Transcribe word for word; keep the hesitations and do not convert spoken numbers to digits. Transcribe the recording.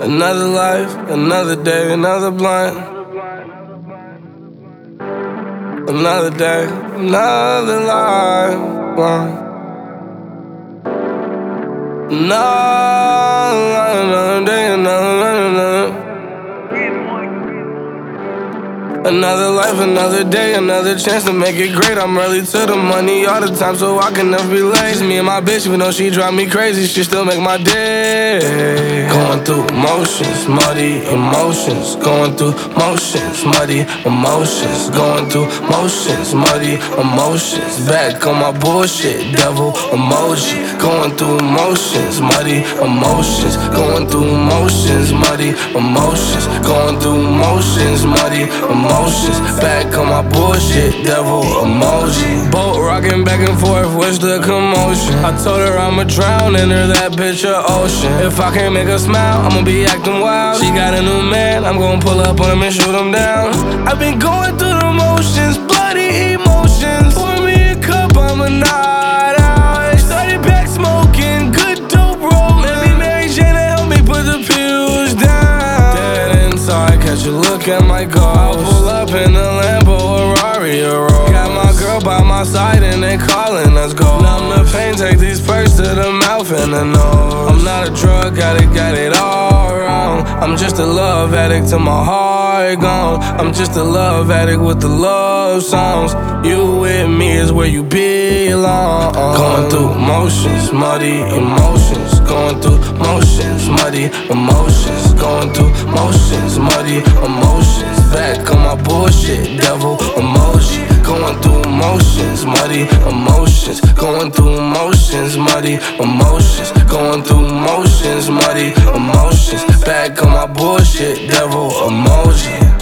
Another life, another day, another blunt. Another day, another life. Another, another day, another, another. Another life, another day, another chance to make it great. I'm early to the money all the time, so I can never be late. Me and my bitch, even though she drive me crazy, she still make my day. Going through motions, muddy emotions. Going through motions, muddy emotions. Going through motions, muddy emotions. Back on my bullshit, devil emoji. Going through motions, muddy emotions. Going through motions, muddy emotions. Going through motions, muddy emotions. Emotions, back on my bullshit, devil emoji. Boat rocking back and forth, what's the commotion? I told her I'ma drown in her, that bitch a ocean. If I can't make her smile, I'ma be acting wild. She got a new man, I'm gon' pull up on him and shoot him down. I've been going through the motions, bloody emotions. Pour me a cup, I'm a night out. Started back smoking, good dope roll. Maybe Mary Jane to help me put the pills down. Dead inside, catch a look at my ghost. In the Lambo, a Rari, a Rolls. Got my girl by my side and they calling, let's go. Numb the pain, take these perks to the mouth and the nose. I'm not a drug addict, got it all wrong. I'm just a love addict till my heart gone. I'm just a love addict with the love songs. You with me is where you belong. Going through motions, muddy emotions. Going through motions, muddy emotions. Going through motions, muddy emotions. Back on my bullshit, devil emoji. Going through emotions, muddy emotions. Going through emotions, muddy emotions. Going through emotions, muddy emotions. Back on my bullshit, devil emoji.